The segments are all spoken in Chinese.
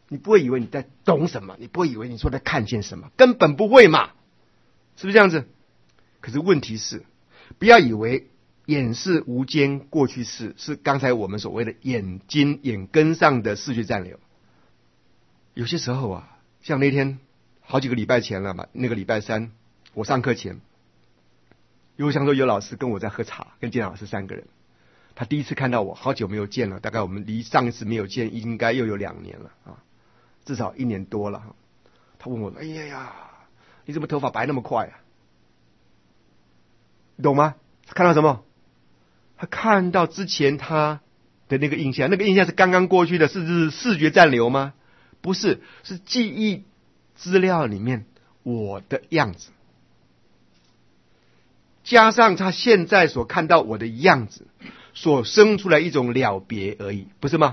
你不会以为你在懂什么，你不会以为你说在看见什么，根本不会嘛，是不是这样子？可是问题是，不要以为眼视无间过去式是刚才我们所谓的眼根上的视觉暂留。有些时候啊，像那天好几个礼拜前了嘛，那个礼拜三我上课前，有想说有老师跟我在喝茶，跟建老师3个人，他第一次看到我，好久没有见了，大概我们离上一次没有见应该又有2年了啊，至少1年多了。他问我：“哎呀，你怎么头发白那么快啊？”你懂吗？他看到什么？他看到之前他的那个印象，那个印象是刚刚过去的，是视觉暂留吗？不是，是记忆资料里面我的样子，加上他现在所看到我的样子，所生出来一种了别而已，不是吗？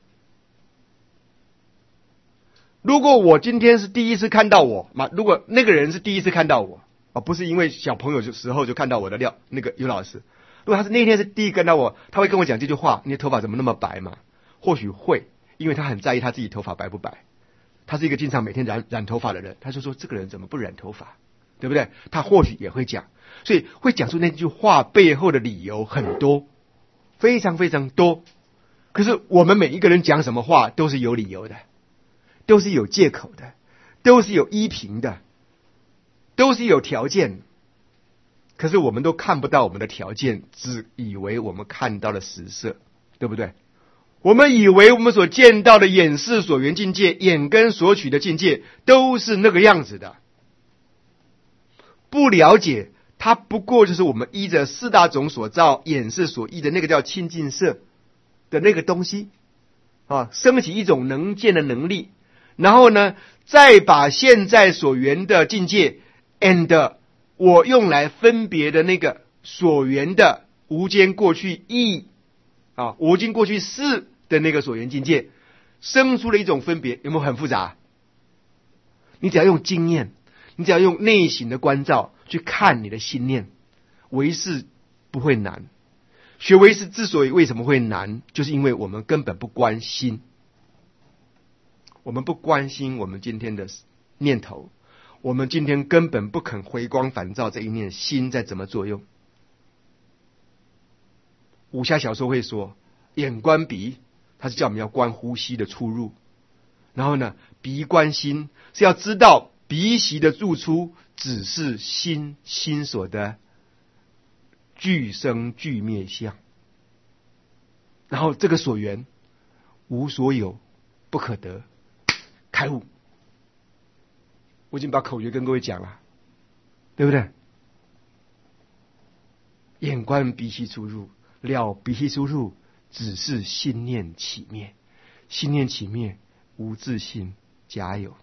如果我今天是第一次看到我，如果那个人是第一次看到我，不是因为小朋友的时候就看到我的那个尤老师，如果他是那天是第一看到我，他会跟我讲这句话：“你的头发怎么那么白嘛？”或许会，因为他很在意他自己头发白不白。他是一个经常每天染头发的人，他就说这个人怎么不染头发，对不对？他或许也会讲，所以会讲出那句话背后的理由很多，非常非常多。可是我们每一个人讲什么话都是有理由的，都是有借口的，都是有依凭的，都是有条件。可是我们都看不到我们的条件，只以为我们看到了实色，对不对？我们以为我们所见到的眼视所缘境界，眼根所取的境界都是那个样子的，不了解它不过就是我们依着4大种所造眼视所依的那个叫清净色的那个东西啊，升起一种能见的能力，然后呢，再把现在所缘的境界 and 我用来分别的那个所缘的无间过去意啊，无间过去事的那个所缘境界，生出了一种分别，有没有很复杂？你只要用经验，你只要用内省的关照去看你的心念，唯识不会难。学唯识之所以为什么会难，就是因为我们根本不关心，我们不关心我们今天的念头，我们今天根本不肯回光返照这一念心在怎么作用。武侠小说会说眼观鼻，它是叫我们要观呼吸的出入，然后呢，鼻观心是要知道鼻息的入出只是心所的具生具灭相，然后这个所缘无所有不可得，开悟。我已经把口诀跟各位讲了，对不对？眼观鼻息出入，了鼻息出入只是心念起灭，心念起灭无自性假有。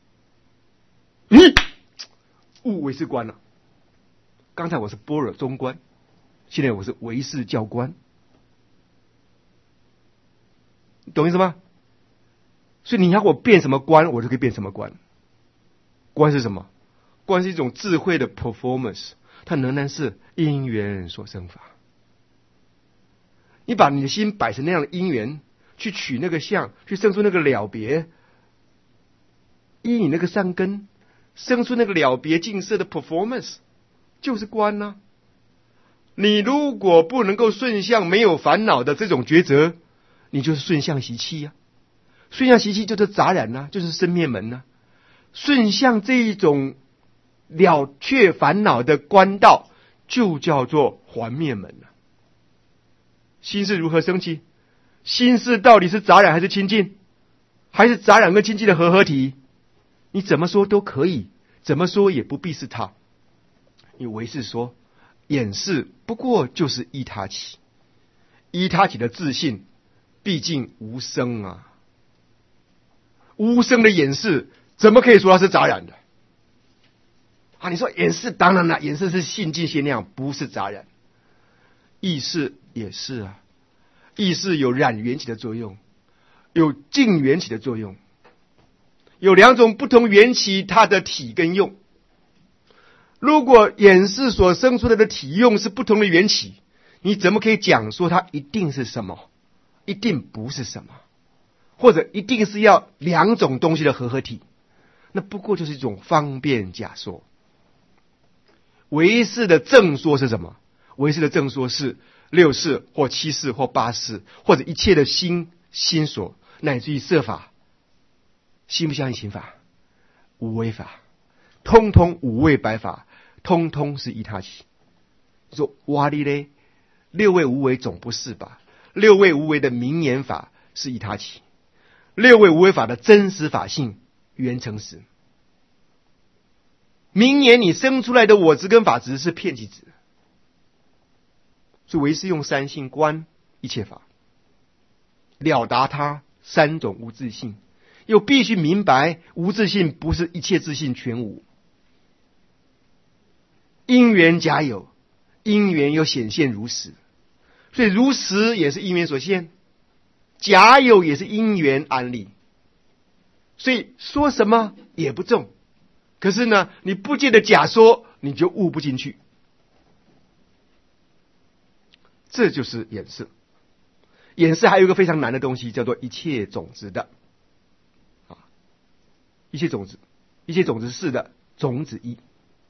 悟唯识观了。刚才我是般若中观，现在我是唯识教观，懂意思吗？所以你要我变什么观，我就可以变什么观。观是什么？观是一种智慧的 performance， 它仍然是因缘所生法。你把你的心摆成那样的因缘，去取那个相，去生出那个了别，依你那个善根生出那个了别净色的 performance， 就是观啊。你如果不能够顺向没有烦恼的这种抉择，你就是顺向习气啊。顺向习气就是杂染啊，就是生灭门啊。顺向这一种了却烦恼的观道，就叫做还灭门啊。心是如何升起？心是到底是杂染还是清净？还是杂染跟清净的合体？你怎么说都可以，怎么说也不必是它。你唯识说眼视不过就是依他起，依他起的自信毕竟无生啊，无生的眼视怎么可以说它是杂染的啊？你说眼视当然了，眼视是性净限量，不是杂染。意识也是啊，意识有染缘起的作用，有净缘起的作用，有2种不同缘起它的体跟用。如果眼视所生出来的体用是不同的缘起，你怎么可以讲说它一定是什么？一定不是什么？ 或者一定是要两种东西的合体，那不过就是一种方便假说。唯识的正说是什么？唯识的正说是六识或七识或八识，或者一切的心所，乃至于色法，信不相信行法？无为法，通通五位百法，通通是依他起。你说哇哩嘞，六位无为总不是吧？六位无为的名言法是依他起，六位无为法的真实法性原成实。名言你生出来的我执跟法执是骗其执，所以唯识用三性观一切法，了达它三种无自性，又必须明白无自性不是一切自性全无，因缘假有，因缘又显现如实，所以如实也是因缘所现，假有也是因缘安立，所以说什么也不中。可是呢，你不见得假说，你就悟不进去。这就是演示。演示还有一个非常难的东西，叫做一切种子的一切种子，一切种子是的种子一。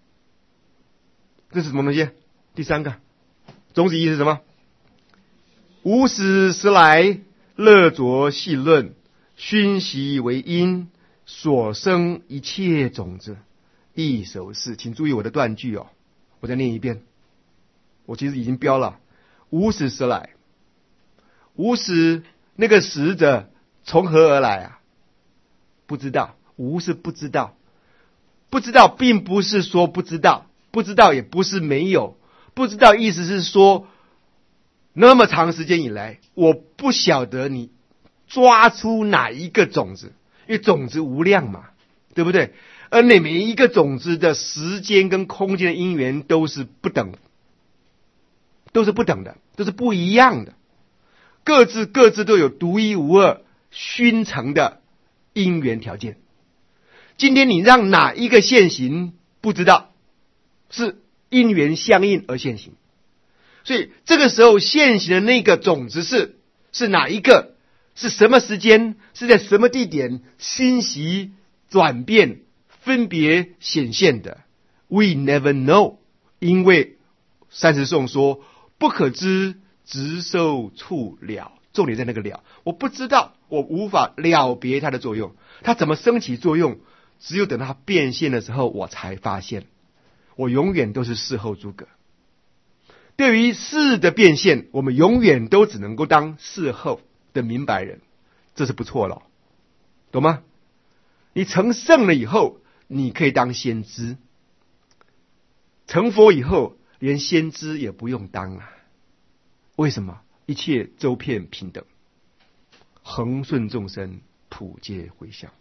这是什么东西？第三个种子一是什么？无始时来，乐着细论，熏习为因，所生一切种子，一手是。请注意我的断句哦，我再念一遍。我其实已经标了，无始时来。无始那个始者从何而来啊？不知道。无是不知道，不知道并不是说不知道，不知道也不是没有，不知道意思是说，那么长时间以来，我不晓得你抓出哪一个种子，因为种子无量嘛，对不对？而那每一个种子的时间跟空间的因缘都是不等的，都是不等的，都是不一样的，各自都有独一无二熏成的因缘条件。今天你让哪一个现行不知道，是因缘相应而现行。所以这个时候现行的那个种子是哪一个？是什么时间？是在什么地点熏习转变分别显现的？ We never know， 因为三十颂说不可知，直受处了。重点在那个了，我不知道，我无法了别它的作用，它怎么升起作用，只有等它变现的时候我才发现。我永远都是事后诸葛。对于事的变现，我们永远都只能够当事后的明白人，这是不错了，懂吗？你成圣了以后，你可以当先知，成佛以后连先知也不用当啊。为什么？一切周遍平等，恒顺众生，普皆回向，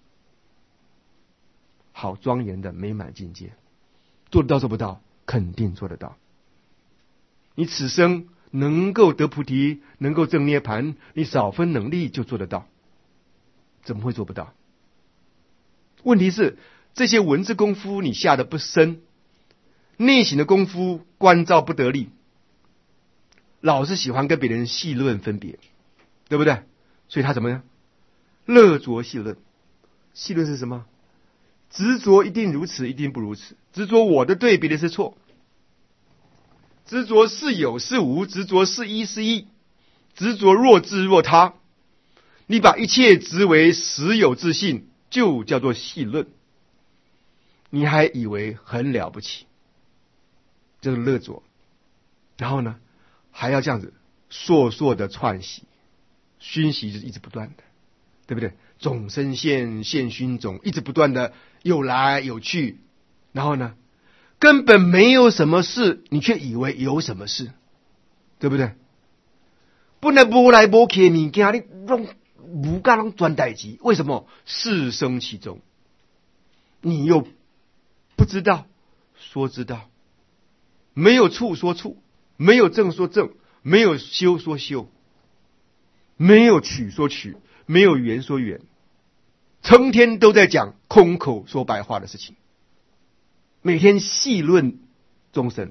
好庄严的美满境界。做得到做不到？肯定做得到。你此生能够得菩提，能够证涅盘，你少分能力就做得到，怎么会做不到？问题是这些文字功夫你下得不深，内省的功夫关照不得力，老是喜欢跟别人细论分别，对不对？所以他怎么样？乐着细论。细论是什么？执着一定如此，一定不如此，执着我的对，别的是错，执着是有是无，执着是一是一，执着若自若他。你把一切执为实有自性，就叫做细论，你还以为很了不起，这是乐着。然后呢，还要这样子烁烁的串习，熏习是一直不断的，对不对？种生现，现熏种，一直不断的有来有去，然后呢，根本没有什么事，你却以为有什么事，对不对？本来无来无去的物件，你弄无干弄专代志，为什么？事生其中，你又不知道说知道，没有处说处，没有正说正，没有修说修，没有曲说曲，没有圆说圆，成天都在讲空口说白话的事情，每天细论众生，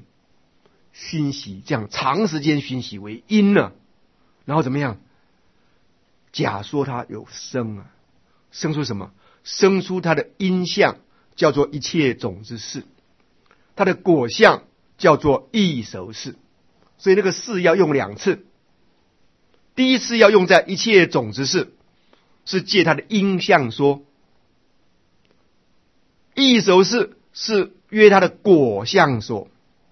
熏习，这样长时间熏习为因呢，然后怎么样？ 假说它有生啊，生出什么？生出它的因相，叫做一切种之事；它的果相叫做异熟事。所以那个事要用2次。第一次要用在一切种之事，是借它的因相说；异熟事是约它的果相说。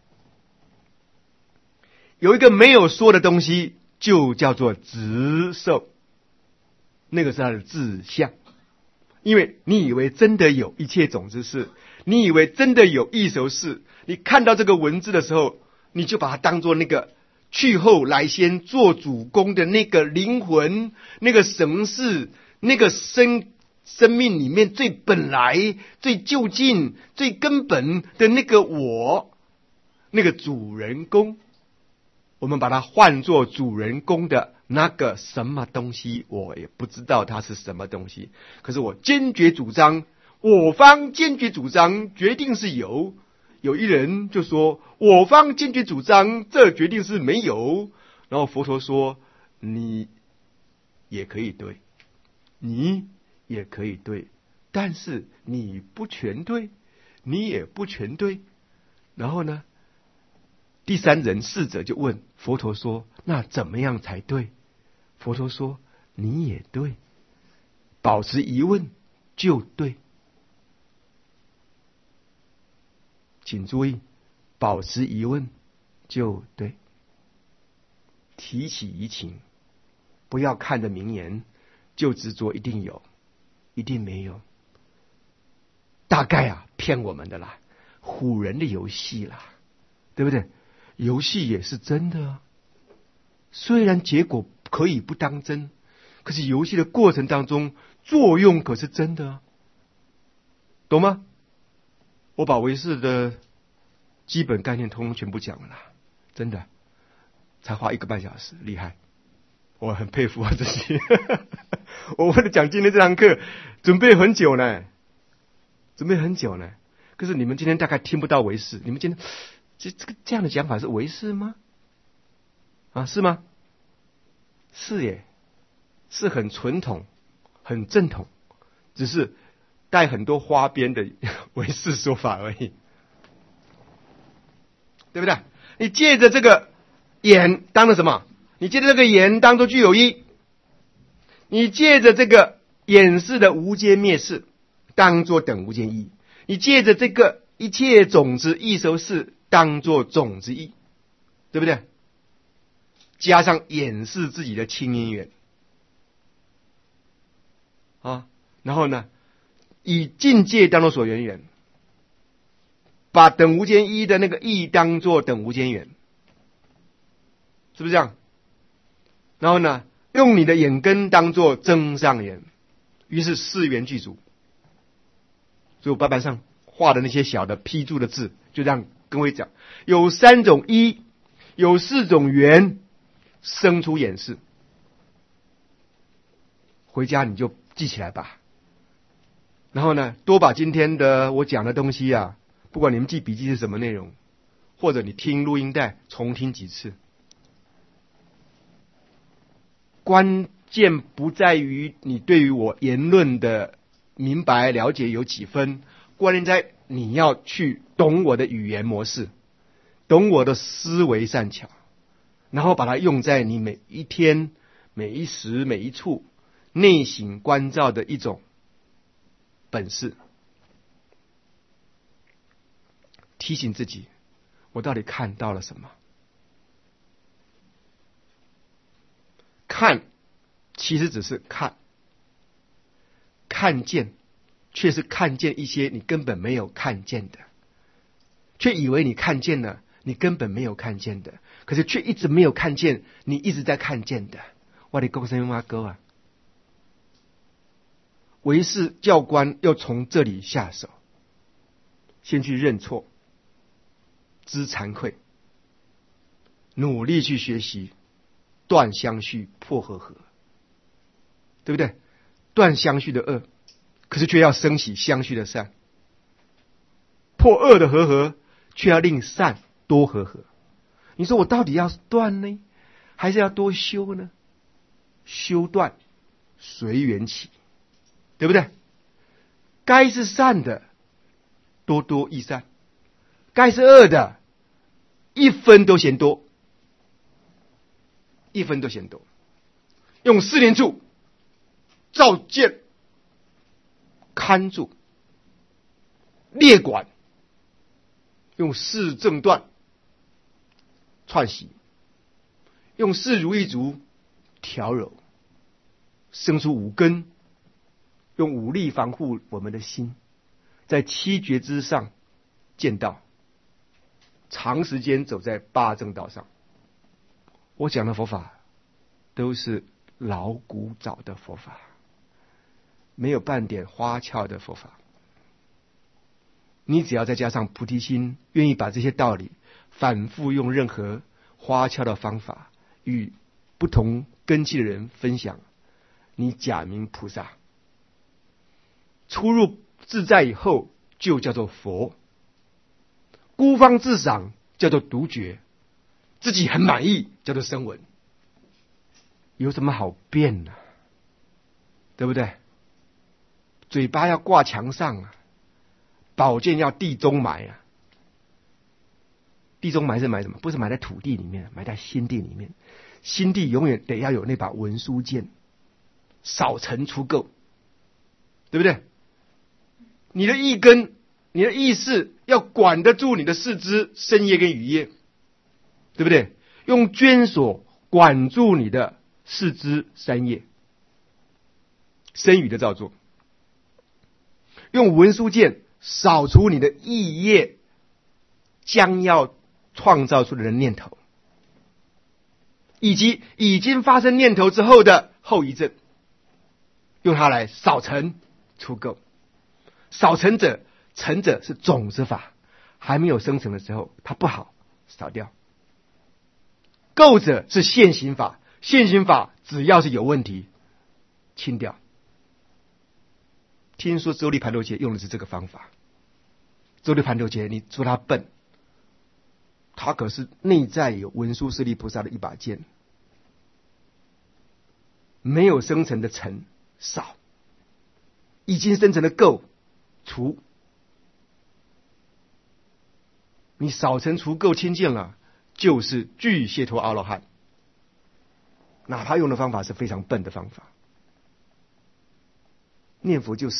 有一个没有说的东西，就叫做执受，那个是它的自相。因为你以为真的有一切种之事，你以为真的有异熟事，你看到这个文字的时候，你就把它当作那个去后来先做主公的那个灵魂，那个神识，那个生命里面最本来、最究竟、最根本的那个我，那个主人公。我们把它换作主人公的那个什么东西，我也不知道它是什么东西。可是我坚决主张，我方坚决主张，决定是有。有一人就说，我方坚决主张，这决定是没有。然后佛陀说，你也可以对，你也可以对，但是你不全对，你也不全对。然后呢，第三人侍者就问佛陀说，那怎么样才对？佛陀说，你也对，保持疑问就对。请注意，保持疑问就对。提起疑情，不要看着名言就执着一定有，一定没有。大概骗我们的啦，唬人的游戏啦，对不对？游戏也是真的啊，虽然结果可以不当真，可是游戏的过程当中作用可是真的啊，懂吗？我把唯识的基本概念通通全部讲了啦，真的，才花1个半小时，厉害，我很佩服我自己。我为了讲今天这堂课准备很久呢，可是你们今天大概听不到唯识，你们今天这样的讲法是唯识吗？是吗？是耶，是很纯统、很正统，只是带很多花边的唯识说法而已，对不对？你借着这个眼当了什么？你借着这个眼当作具有一，你借着这个眼识的无间灭识当作等无间一，你借着这个一切种子异熟事当作种子一，对不对？加上掩饰自己的亲因缘然后呢，以境界当作所缘缘，把等无间一的那个义当作等无间缘，是不是这样？然后呢，用你的眼根当作增上缘，于是4缘具足。所以我白板上画的那些小的批注的字，就这样跟我讲，有3种一，有4种缘，生出眼识。回家你就记起来吧。然后呢，多把今天的我讲的东西不管你们记笔记是什么内容，或者你听录音带重听几次。关键不在于你对于我言论的明白了解有几分，关键在你要去懂我的语言模式，懂我的思维善巧，然后把它用在你每一天、每一时、每一处内省关照的一种本事。提醒自己，我到底看到了什么？看其实只是看，看见却是看见一些你根本没有看见的，却以为你看见了你根本没有看见的，可是却一直没有看见你一直在看见的。我的公生妈哥唯识教官要从这里下手，先去认错，知惭愧，努力去学习，断相续破和合，对不对？断相续的恶，可是却要升起相续的善；破恶的和合，却要令善多和合。你说我到底要断呢，还是要多修呢？修断随缘起，对不对？该是善的，多多益善；该是恶的，一分都嫌多，一分都嫌多。用四念处照见、看住、列管，用四正断串习，用四如意足调柔，生出五根，用五力防护我们的心，在七觉之上见道，长时间走在八正道上。我讲的佛法都是老古早的佛法，没有半点花俏的佛法。你只要再加上菩提心，愿意把这些道理反复用任何花俏的方法与不同根器的人分享，你假名菩萨。出入自在以后就叫做佛，孤芳自赏叫做独觉，自己很满意叫做声闻。有什么好辩呢？对不对？嘴巴要挂墙上啊，宝剑要地中埋啊。地中埋是埋什么？不是埋在土地里面，埋在心地里面。心地永远得要有那把文殊剑，扫尘除垢，对不对？你的意根，你的意识要管得住你的四肢身业跟语业，对不对？用捐锁管住你的四肢三业，身语的造作，用文殊剑扫除你的意业将要创造出来的念头，以及已经发生念头之后的后遗症，用它来扫尘除垢。扫尘者，尘者是种子法，还没有生成的时候它不好，扫掉。垢者是现行法，现行法只要是有问题清掉。听说周利盘陀伽用的是这个方法。周利盘陀伽你说他笨，他可是内在有文殊师利菩萨的一把剑，没有生成的尘扫，已经生成的垢除。你扫尘除垢清净了，就是具解脱阿罗汉。哪怕用的方法是非常笨的方法，念佛就是，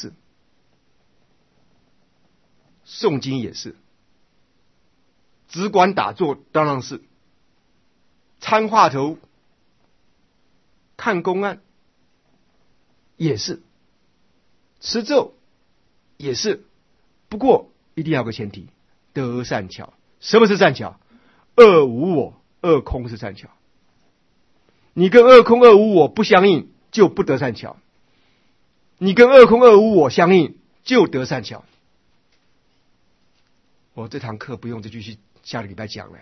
诵经也是，只管打坐当然是，参话头看公案也是，持咒也是。不过一定要有个前提，得善巧。什么是善巧？二无我，二空是善巧。你跟二空二无我不相应，就不得善巧；你跟二空二无我相应，就得善巧。我这堂课不用再继续下个礼拜讲了，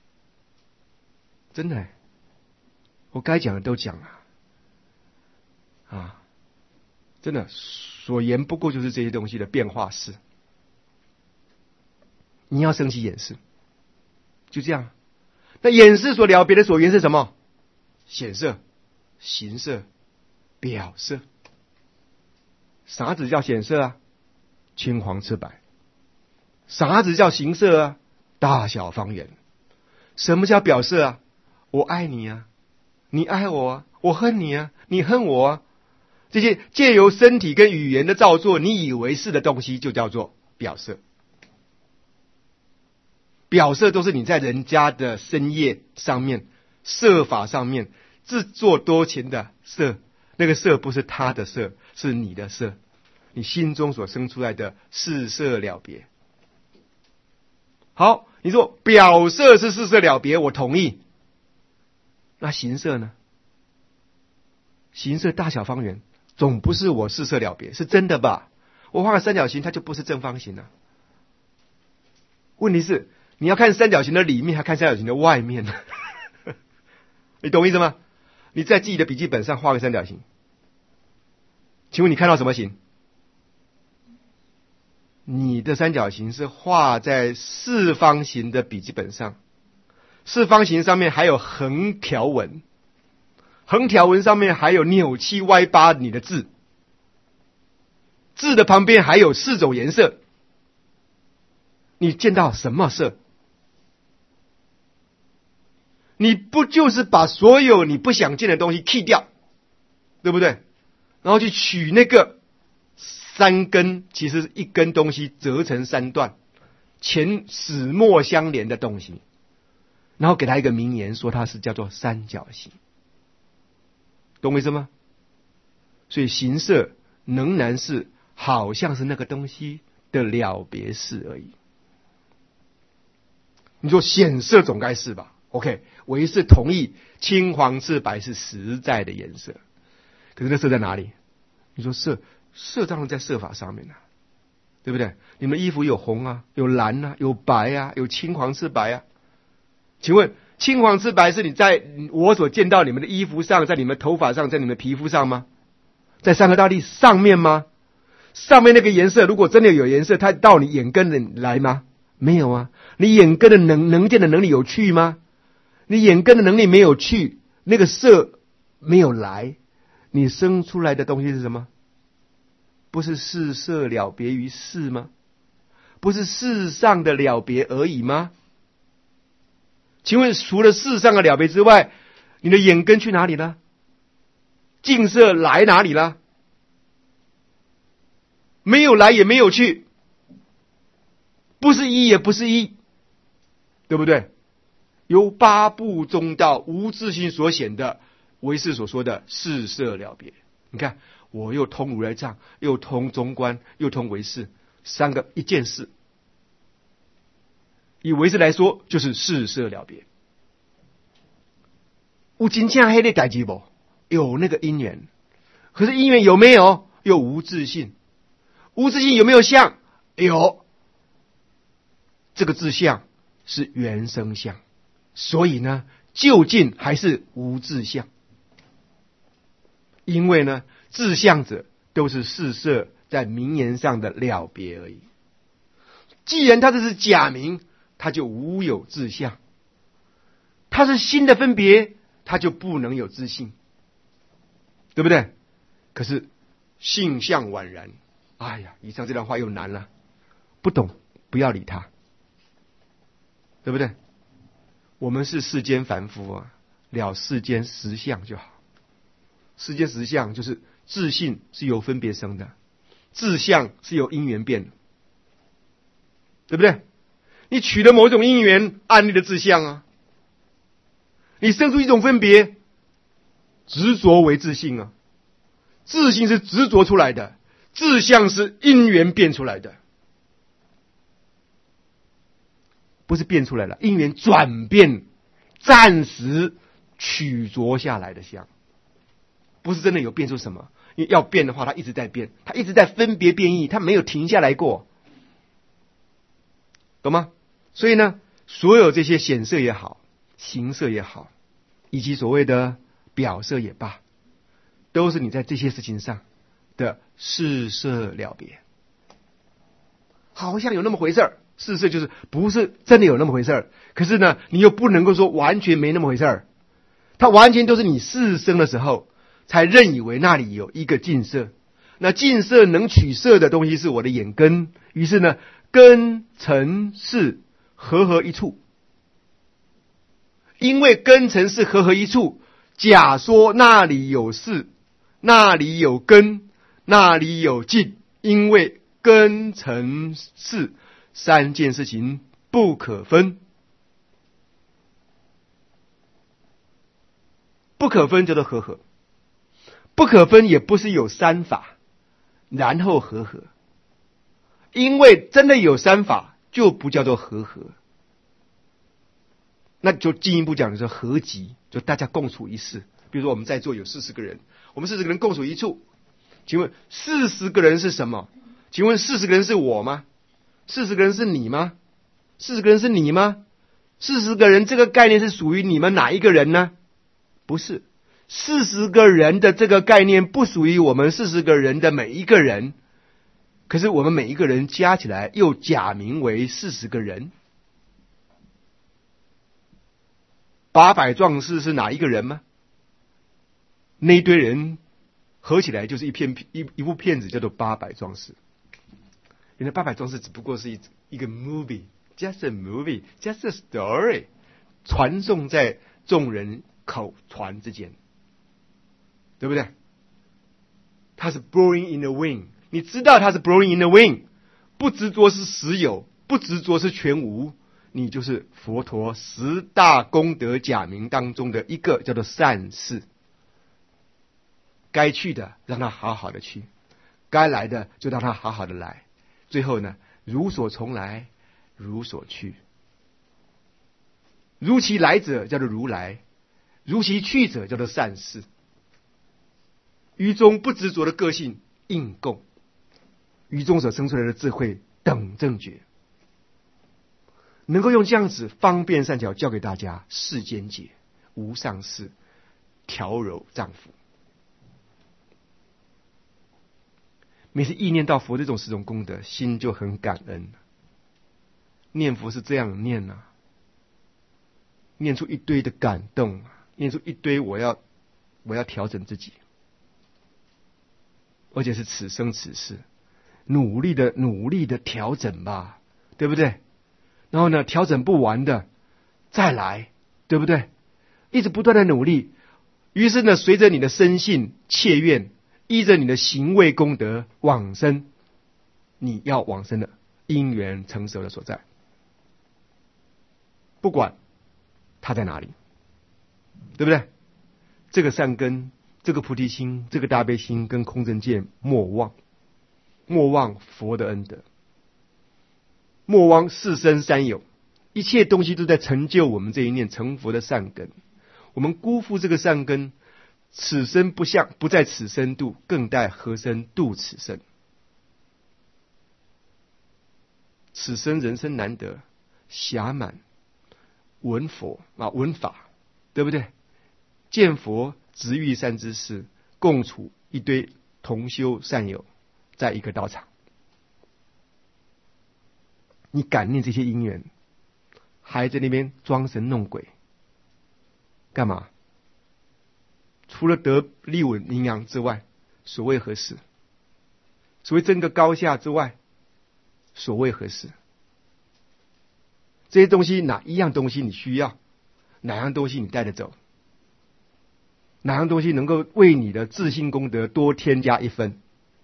真的，我该讲的都讲了啊！真的，所言不过就是这些东西的变化式。你要升起眼识，就这样。那眼识所了别的所缘是什么？显色、形色、表色。啥子叫显色啊？青黄赤白。啥子叫形色啊？大小方圆。什么叫表色啊？我爱你啊，你爱我啊，我恨你啊，你恨我啊。这些借由身体跟语言的造作，你以为是的东西，就叫做表色。表色都是你在人家的身业上面、色法上面自作多情的色，那个色不是他的色，是你的色，你心中所生出来的四色了别。好，你说表色是四色了别，我同意。那形色呢？形色大小方圆，总不是我四色了别，是真的吧？我画个三角形，它就不是正方形了。问题是，你要看三角形的里面，还看三角形的外面。你懂我意思吗？你在自己的笔记本上画个三角形，请问你看到什么形？你的三角形是画在四方形的笔记本上，四方形上面还有横条纹， 横条纹上面还有扭七歪八你的字，字的旁边还有4种颜色，你见到什么色？你不就是把所有你不想见的东西去掉，对不对？然后去取那个3根，其实一根东西折成3段，前始末相连的东西，然后给他一个名言，说它是叫做三角形，懂我意思吗？所以形色仍然是好像是那个东西的了别式而已。你说显色总该是吧 ？OK， 我也是同意，青黄赤白是实在的颜色，可是那色在哪里？你说色当然在色法上面啊，对不对？你们衣服有红啊，有蓝啊，有白啊，有青黄赤白啊。请问青黄赤白是你在我所见到你们的衣服上，在你们头发上，在你们皮肤上吗？在山河大地上面吗？上面那个颜色如果真的有颜色，它到你眼根来吗？没有啊。你眼根的能见的能力有去吗？你眼根的能力没有去，那个色没有来，你生出来的东西是什么？不是世色了别于世吗？不是世上的了别而已吗？请问除了世上的了别之外，你的眼根去哪里了？净色来哪里了？没有来也没有去，不是一也不是一，对不对？由八部中道无自性所显的唯识所说的世色了别，你看我又通如来藏，又通中观，又通唯识，3个一件事。以唯识来说，就是世色了别。有真正那个代志不？有那个因缘，可是因缘有没有？又无自性。无自性有没有相？有。这个自相是原生相，所以呢，究竟还是无自相。因为呢，自相者都是世色在名言上的了别而已。既然它这是假名，它就无有自相；它是心的分别，它就不能有自性，对不对？可是性相宛然。哎呀，以上这段话又难了，不懂不要理他，对不对？我们是世间凡夫啊，了世间实相就好。世间实相就是自性是由分别生的，自相是由因缘变的，对不对？你取得某种因缘，安立的自相啊，你生出一种分别，执着为自性啊，自性是执着出来的，自相是因缘变出来的，不是变出来了，因缘转变，暂时取着下来的相，不是真的有变出什么。因为要变的话，它一直在变，它一直在分别变异，它没有停下来过，懂吗？所以呢，所有这些显色也好，形色也好，以及所谓的表色也罢，都是你在这些事情上的世色了别，好像有那么回事儿。世色就是不是真的有那么回事儿，可是呢，你又不能够说完全没那么回事儿，它完全都是你世生的时候才认以为那里有一个净色。那净色能取色的东西是我的眼根，于是呢，根尘世合一处。因为根尘世合一处，假说那里有事，那里有根，那里有净，因为根尘世3件事情不可分，不可分叫做合，不可分也不是有3法然后合，因为真的有3法就不叫做合，那就进一步讲的是合集，就大家共处一室。比如说我们在座有40个人，我们40个人共处一处，请问40个人是什么？请问40个人是我吗？40个人是你吗？40个人是你吗？40个人这个概念是属于你们哪一个人呢？不是，40个人的这个概念不属于我们40个人的每一个人，可是我们每一个人加起来又假名为40个人。800壮士是哪一个人吗？ 那一堆人合起来就是一部片子，叫做《800壮士》。原来800壮士只不过是一个 movie，just a movie，just a story， 传颂在众人口传之间，对不对？它是 blowing in the wind， 你知道它是 blowing in the wind， 不执着是实有，不执着是全无，你就是佛陀10大功德假名当中的一个，叫做善事。该去的让他好好的去，该来的就让他好好的来，最后呢，如所从来，如所去。如其来者叫做如来，如其去者叫做善事。于中不执着的个性应供，于中所生出来的智慧等正觉，能够用这样子方便善巧教给大家世间解、无上士、调柔丈夫。每次意念到佛这种10种功德，心就很感恩。念佛是这样念啊，念出一堆的感动，念出一堆我要调整自己，而且是此生此世努力的调整吧，对不对？然后呢，调整不完的再来，对不对？一直不断的努力，于是呢，随着你的深信切愿，依着你的行为功德往生，你要往生的因缘成熟的所在，不管它在哪里，对不对？这个善根，这个菩提心，这个大悲心跟空正见，莫忘佛的恩德，莫忘四生三有，一切东西都在成就我们这一念成佛的善根。我们辜负这个善根，此生不在此生度，更待何生度此生？此生人生难得，暇满闻法，对不对？见佛直遇善知识，共处一堆同修善友，在一个道场。你感念这些因缘，还在那边装神弄鬼，干嘛？除了得利稳营养之外，所谓何事？所谓争个高下之外，所谓何事？这些东西哪一样东西你需要？哪样东西你带得走？哪样东西能够为你的自信功德多添加一分？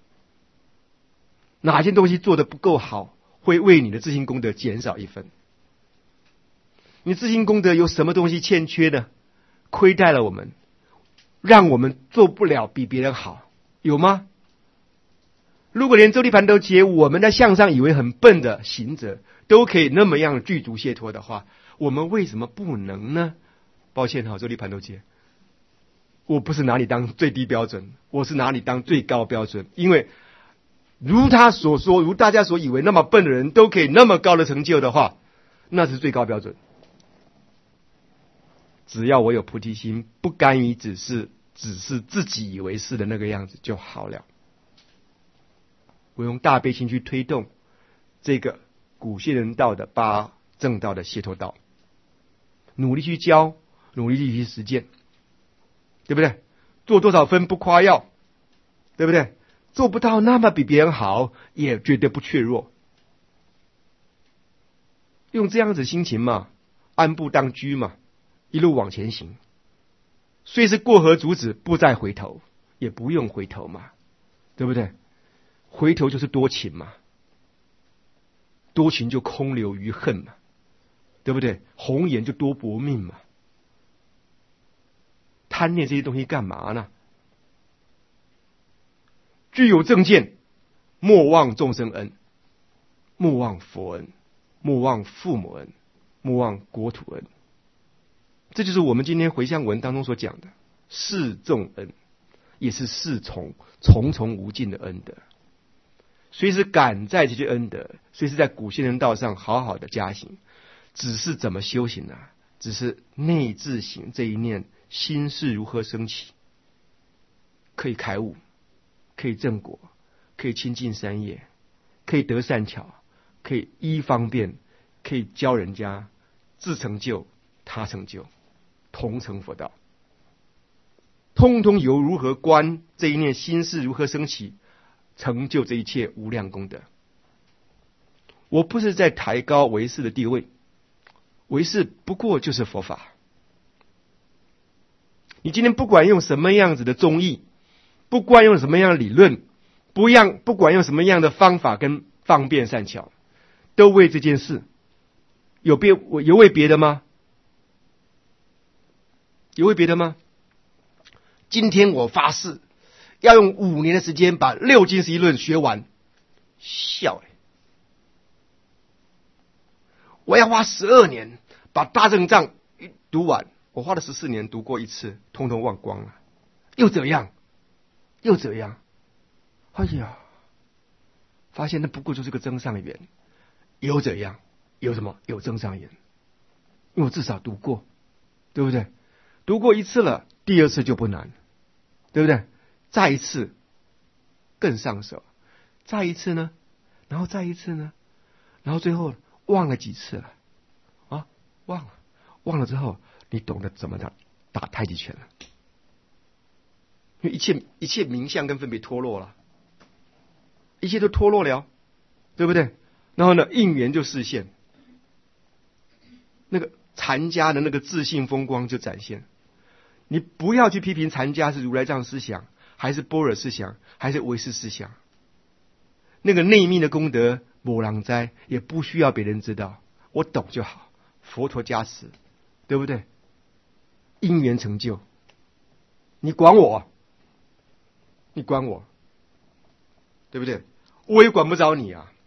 哪件东西做得不够好，会为你的自信功德减少一分？你自信功德有什么东西欠缺的，亏待了我们，让我们做不了比别人好，有吗？如果连周利盘都解我们在向上以为很笨的行者都可以那么样具足解脱的话，我们为什么不能呢？抱歉周利盘都解，我不是拿你当最低标准，我是拿你当最高标准。因为如他所说，如大家所以为那么笨的人都可以那么高的成就的话，那是最高标准。只要我有菩提心，不甘于只是自己以为是的那个样子就好了。我用大悲心去推动这个古仙人道的8正道的解脱道，努力去教，努力去实践，对不对？做多少分不夸耀，对不对？做不到那么比别人好，也绝对不怯弱。用这样子心情嘛，安步当车嘛，一路往前行。虽是过河卒子，不再回头，也不用回头嘛，对不对？回头就是多情嘛，多情就空留于恨嘛，对不对？红颜就多薄命嘛。贪念这些东西干嘛呢？具有正见，莫忘众生恩，莫忘佛恩，莫忘父母恩，莫忘国土恩。这就是我们今天回向文当中所讲的四重恩，也是重重无尽的恩德。随时感在这些恩德，随时在古仙人道上好好的加行。只是怎么修行呢？只是内自省这一念心是如何升起，可以开悟，可以正果，可以亲近三业，可以得善巧，可以依方便，可以教人家，自成就他成就，同成佛道。 通通由如何观这一念心事如何升起，成就这一切无量功德。我不是在抬高唯识的地位，唯识不过就是佛法。你今天不管用什么样子的宗义，不管用什么样的理论，不管用什么样的方法跟方便善巧，都为这件事。有为别的吗？有为别的吗？今天我发誓要用5年的时间把6经11论学完，笑我要花12年把大正藏读完，我花了14年读过一次，通通忘光了，又怎样？哎呀，发现那不过就是个增上缘，又怎样？有什么？有增上缘，因为我至少读过，对不对？读过一次了，第2次就不难，对不对？再一次更上手，再一次呢，然后再一次呢，然后最后忘了几次了啊？忘了之后，你懂得怎么打太极拳了，因为一切名相跟分别脱落了，一切都脱落了，对不对？然后呢，应缘就示现，那个禅家的那个自信风光就展现。你不要去批评禅家是如来藏思想，还是般若思想，还是唯识思想。那个内密的功德，没人知，也不需要别人知道，我懂就好。佛陀加持，对不对？因缘成就，你管我，对不对？我也管不着你啊，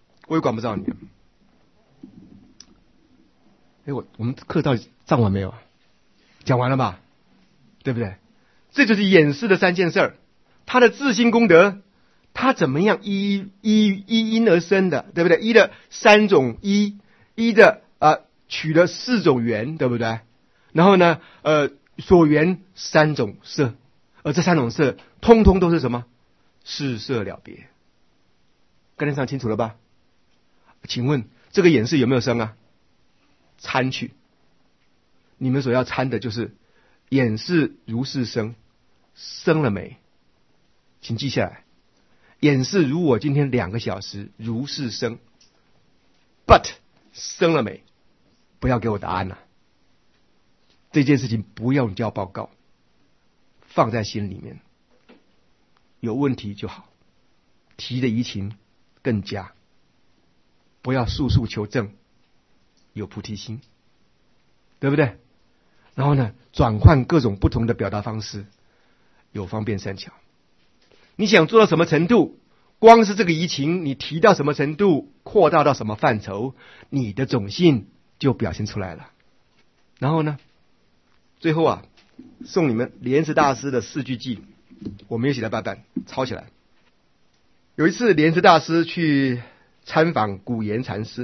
我们课到底上完没有？讲完了吧？对不对？这就是演示的3件事儿。他的自心功德，他怎么样依因而生的，对不对？依的3种依的取了4种缘，对不对？然后呢，所缘3种色，而这3种色，通通都是什么？是色了别。概念上清楚了吧？请问这个演示有没有生啊？参去，你们所要参的就是演示如是生，生了没？请记下来。演示如我今天2个小时如是生 ，but 生了没？不要给我答案了。这件事情不用交报告，放在心里面，有问题就好，提的疑情更加，不要速速求证，有菩提心，对不对？然后呢，转换各种不同的表达方式，有方便善巧。你想做到什么程度，光是这个疑情，你提到什么程度，扩大到什么范畴，你的种性就表现出来了。然后呢，最后送你们莲池大师的4句偈，我没有写在白板，抄起来。有一次莲池大师去参访古岩禅师，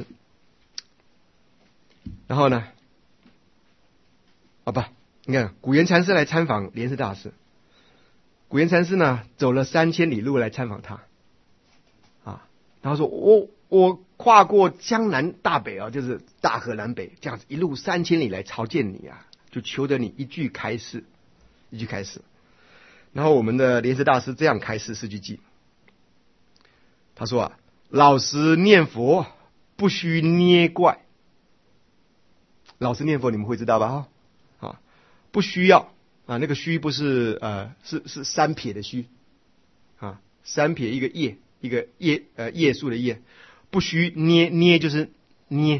然后呢，你看古岩禅师来参访莲池大师，古岩禅师呢走了3000里路来参访他，然后说我跨过江南大北就是大河南北，这样子一路3000里来朝见你啊，就求得你一句开示。然后我们的莲池大师这样开示4句偈，他说老实念佛不须捏怪。老实念佛你们会知道吧？不需要那个虚不是是3撇的虚3撇一个叶，一个叶树的叶，不须捏就是捏，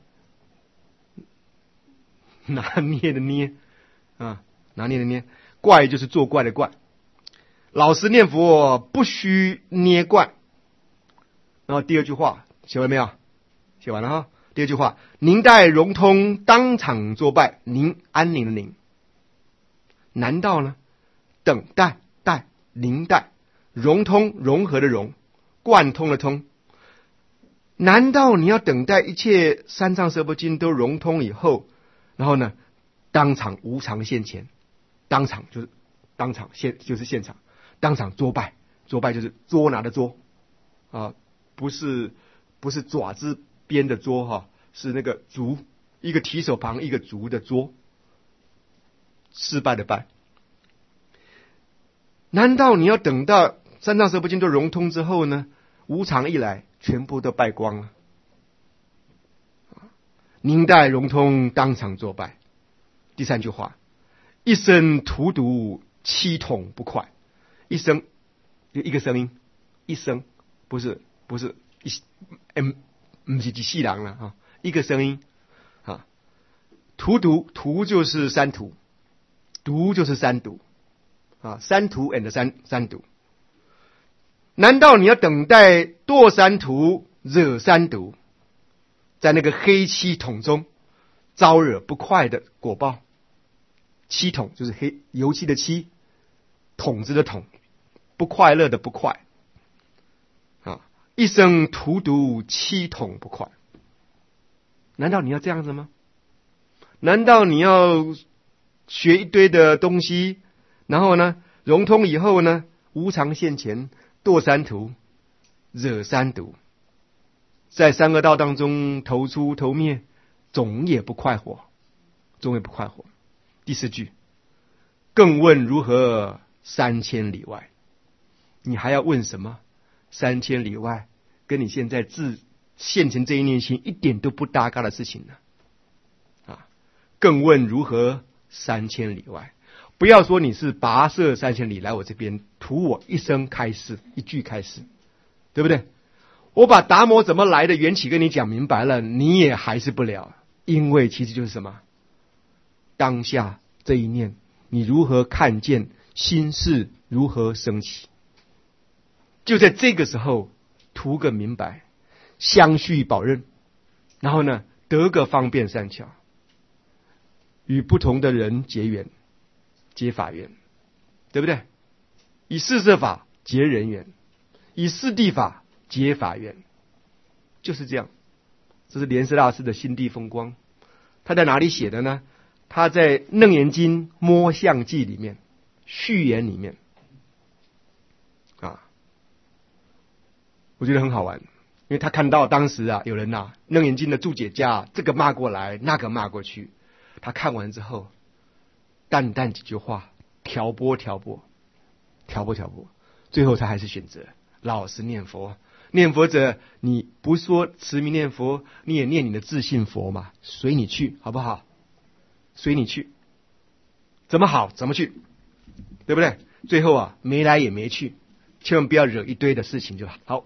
拿捏的捏拿捏的捏，怪就是作怪的怪。老实念佛不须捏怪。然后第2句话写完没有？写完了哈。第2句话，宁待融通当场作拜，宁安宁的宁。难道呢？等待宁待，融通融合的融，贯通的通。难道你要等待一切三藏十部经都融通以后，然后呢，当场无常现前，当场就是当场就是现场，当场作拜，作拜就是捉拿的捉不是爪子边的捉是那个足，一个提手旁一个足的捉，失败的败。 难道你要等到三藏十部经都融通之后呢，无常一来，全部都败光了？宁待融通，当场作败。第三句话，一生荼毒，七统不快。一生一个声音，一生不是不是不是几细郎了啊，一个声音啊。荼毒，荼就是三荼，毒就是三毒啊，三荼 and 三毒。难道你要等待堕三荼，惹三毒，在那个黑漆桶中招惹不快的果报？漆桶就是黑油漆的漆，桶子的桶，不快乐的不快啊！一生荼毒，七统不快。难道你要这样子吗？难道你要学一堆的东西，然后呢，融通以后呢，无常现前，堕三荼，惹三毒，在三恶道当中头出头灭，总也不快活，总也不快活。第四句，更问如何3000里外？你还要问什么？3000里外，跟你现在现前这一念心一点都不搭嘎的事情呢？啊，更问如何3000里外？不要说你是跋涉3000里来我这边，图我一声开示，一句开示，对不对？我把达摩怎么来的缘起跟你讲明白了，你也还是不了，因为其实就是什么？当下这一念，你如何看见心事如何升起？就在这个时候，图个明白，相续保任，然后呢，得个方便善巧，与不同的人结缘，结法缘，对不对？以四摄法结人缘，以四谛法结法缘，就是这样。这是莲师大师的心地风光，他在哪里写的呢？他在《楞严经摸相记》里面序言里面啊，我觉得很好玩，因为他看到当时啊有人啊《楞严经》的注解家这个骂过来，那个骂过去，他看完之后，淡淡几句话，挑拨，最后他还是选择老实念佛。念佛者，你不说持名念佛，你也念你的自信佛嘛，随你去，好不好？随你去，怎么好怎么去，对不对？最后啊，没来也没去，千万不要惹一堆的事情就好。好。